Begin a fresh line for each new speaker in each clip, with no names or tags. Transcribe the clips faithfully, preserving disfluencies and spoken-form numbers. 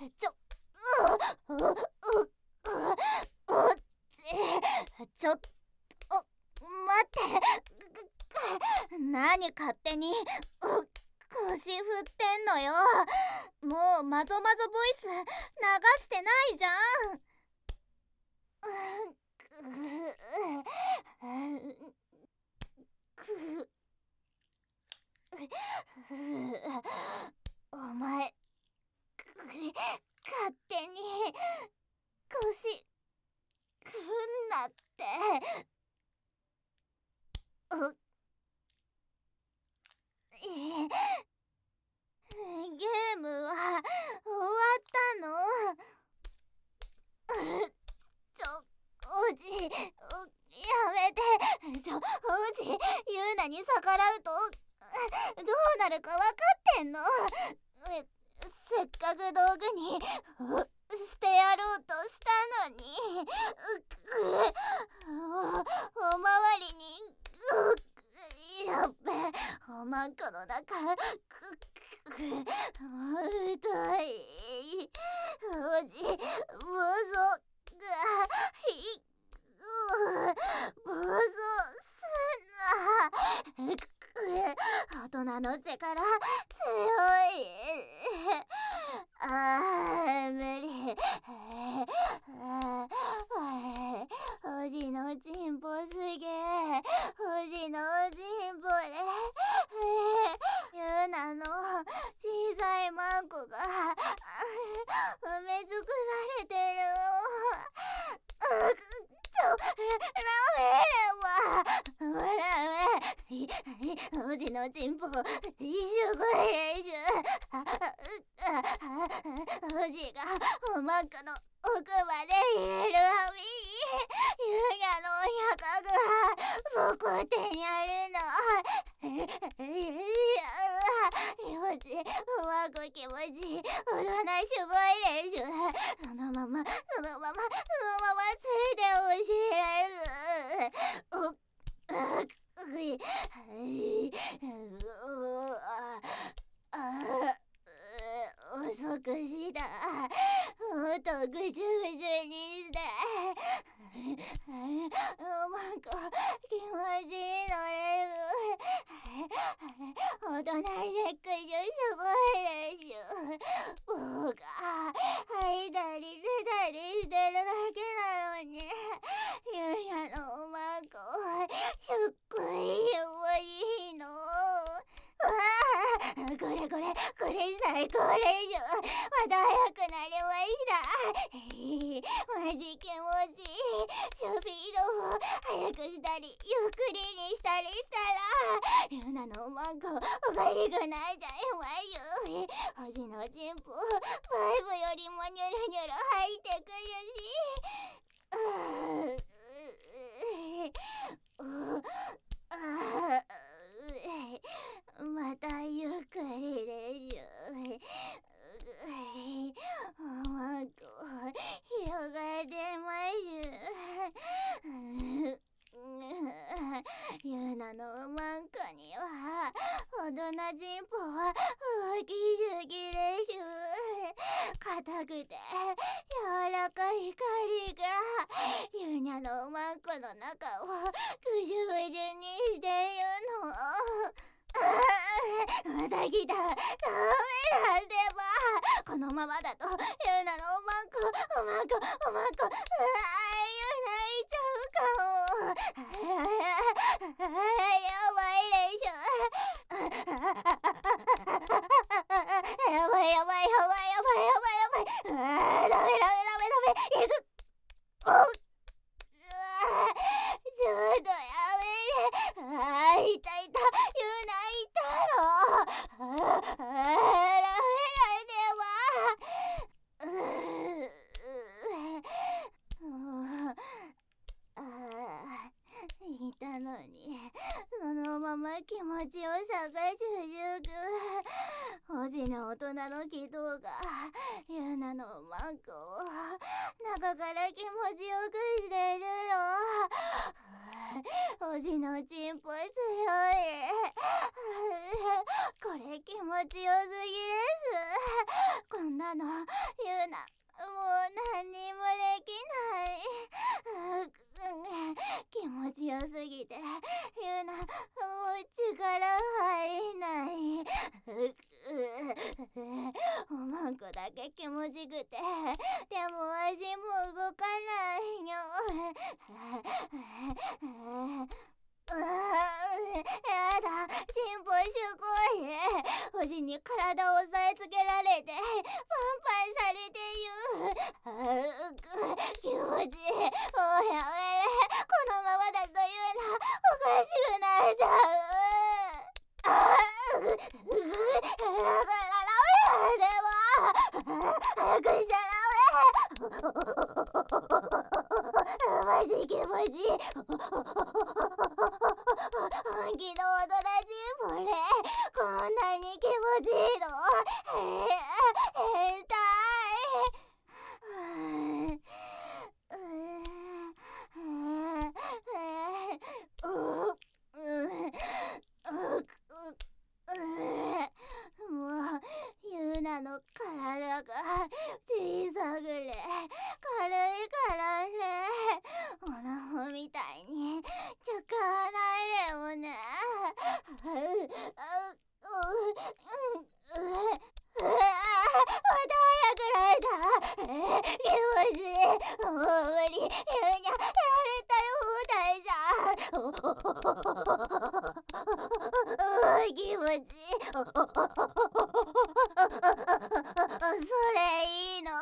ちょ、う、う、う、う、う、ちょっと、待って。何勝手に、う、腰振ってんのよ。もうマゾマゾボイス流してないじゃん。お前、勝手に腰振んなって。うゲームは終わったの。ちょ、おじ、やめて。ちょ、おじ、ユーナに逆らうとどうなるか分かってんの。せっかく道具にしてやろうとしたのに。おまわりにやっべ、おまんこの中痛い。おじ、暴走がひ暴走すんな。大人の力強い。あー無理。おじのチンポすげえ。おじのチンポでユーナの小さいマンコが埋め尽くされてる。ちょ、ラメはラメ。おじのチンポ一緒これ一緒。おじがおまんこの奥まで入れるはみにユーヤのおやかがボコってやるの。よじ、おまんこ気持ちおとなしごいでしょ。そのままそのままそのままついてほしいです。おっ遅くした。もっとぐちゅぐちゅにして。おまんこ気持ちいいのです。おとなしくしすごいでしょ。僕が吐いたり出たりしてるだけなのにユーヤのおまんこすっごいいいの。わあ、これこれこれ最高でしょ。また速くなりました。マジ気持ちいい。スピードを速くしたりゆっくりにしたりしたらユーナのおまんこおかしくなっちゃいますよ。おじのチンポパイプよりもニョロニョロ入ってくるし。またゆっくりでしょ。おまんこ広がってます。ユーナのおまんこには大人チンポは大きすぎでしょ。硬くて柔らかい光がユーナのおまんこの中をぐじゅぐじゅにしてるの。また来た。ダメなんでば。このままだとユーナのおまんこおまんこおまんこ、うわー、ユーナいっちゃうかも。やばいでしょ。やばいやばいやばいやばいやばいやばい。あー、ダメダメダメダメ。いく。おっ、うわー、ちょっとやめて。あー、いたいた。ユーナいたの。あー、ダメなんでば。うー、あー、いたのにそのまま気持ちを探しゅく。おじの大人の気道がユーナのおまんこを中から気持ちよくしてるの。おじのチンポ強い。これ気持ちよすぎです。こんなのユーうな、もう何にもできない。気持ちよすぎてゆうな、もう力入んない。おまんこだけ気持ちくて、でも足も動かないよ。うわやだ、進歩すごい。おじに体を押さえつけられてパンパンされてゆう。気持ちいい。もうやめれ。このままだというな、おかしくなっちゃう。あうだからダメなんでも早くしちゃダメ。マジ気持ちいい。本気の踊らしいこれ、こんなに気持ちいいの。へえ変態。もうゆうなの体が小さくれ軽いからね。おなほみたいに使わないでもね。うううううわまた早くなった。気持ちいい。もう無理。ゆうにゃやれたら放題じゃん。気持ちいい。それいいの。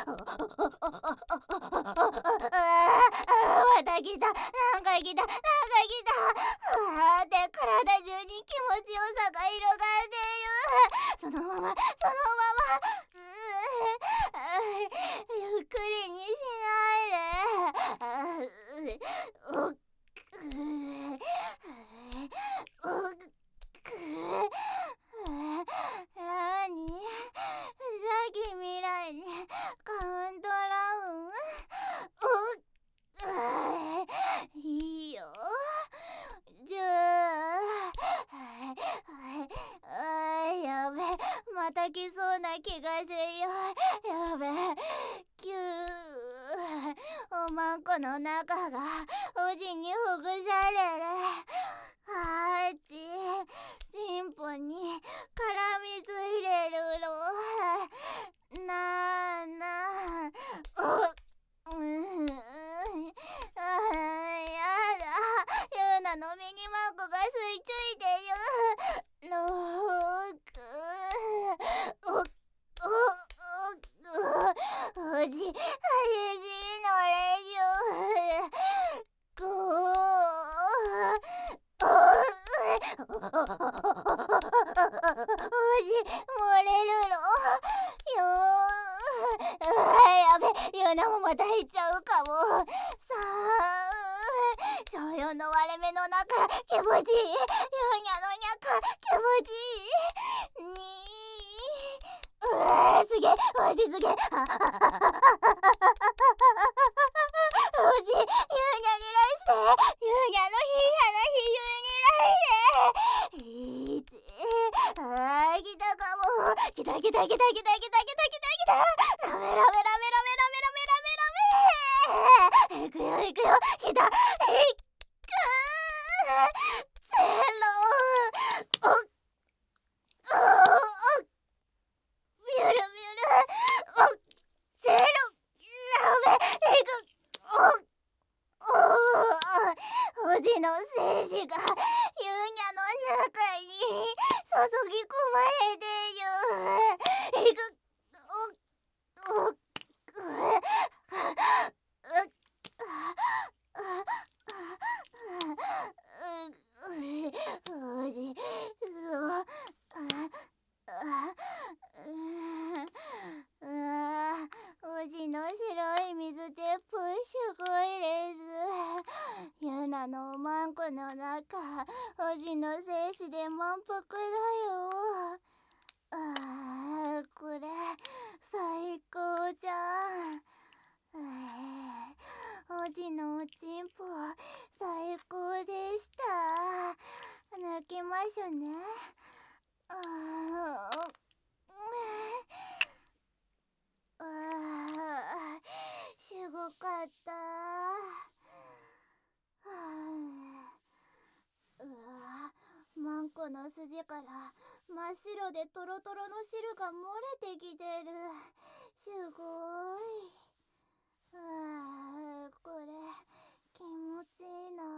また来た。なんか来た。なんか来た。あーって体中に気持ちよさが広がっている。そのまま、そのまま。ゆっくりにしないで。おっくおっくなに、さっき未来にカウントダウン。おっいいよ。じゃああーやべ、また来そうな気がするよ。やべ、キュー。おまんこの中がおじにほぐされる。あっち進歩に絡みついれるの。なあなあ。おうんあーやだ、ゆうなのミニマンコが吸い付いてる。ろくおおおおじ、はじじのれしゅごおおじ、漏れるのよー。やべ、ゆうなもまた減っちゃうかも。さあ小よんの割れ目の中気持ちいい。ゆうにゃのにゃか気持ちいい。にうわーすげえ、マジすげえ。おじ、ゆうにゃにらして。ゆうにゃのひやなひゆうにらいで。いちあー来たかも。来た来た来た来た来た来た来た来た。ラメラメラメラメラメラメラメラメ。いくよいくよ。来た。いくゼロ。おっおっミュルミュル。おっゼロ。ラメいく。おっおおじの精子がゆうにゃの中に注ぎ込まれている。いくおおおじおじの白い水鉄砲すごいです。ゆうなのおまんこの中、おじの精子で満腹だよ。あーこれ最高じゃん。おじのおちんぽ最高でした。抜きましょね。あーあこの筋から真っ白でトロトロの汁が漏れてきてる。すごい。あー、これ気持ちいいな。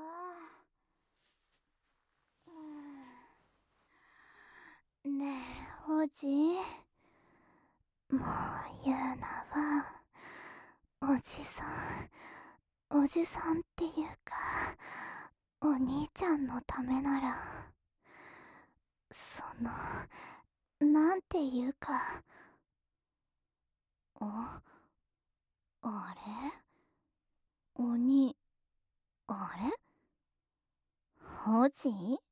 うん、ねえおじ、もう言うなはおじさん、おじさんっていうかお兄ちゃんのためなら、そのなんていうか、ああれ鬼、あれおじ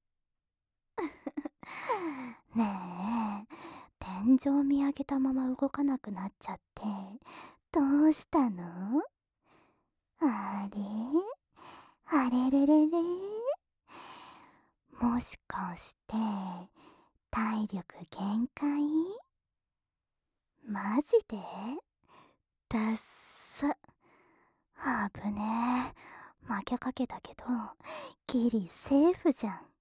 ねえ、天井見上げたまま動かなくなっちゃってどうしたの？あれあれれれれ、もしかして体力限界？マジで？だっさ、あぶねえ、負けかけたけどギリセーフじゃん。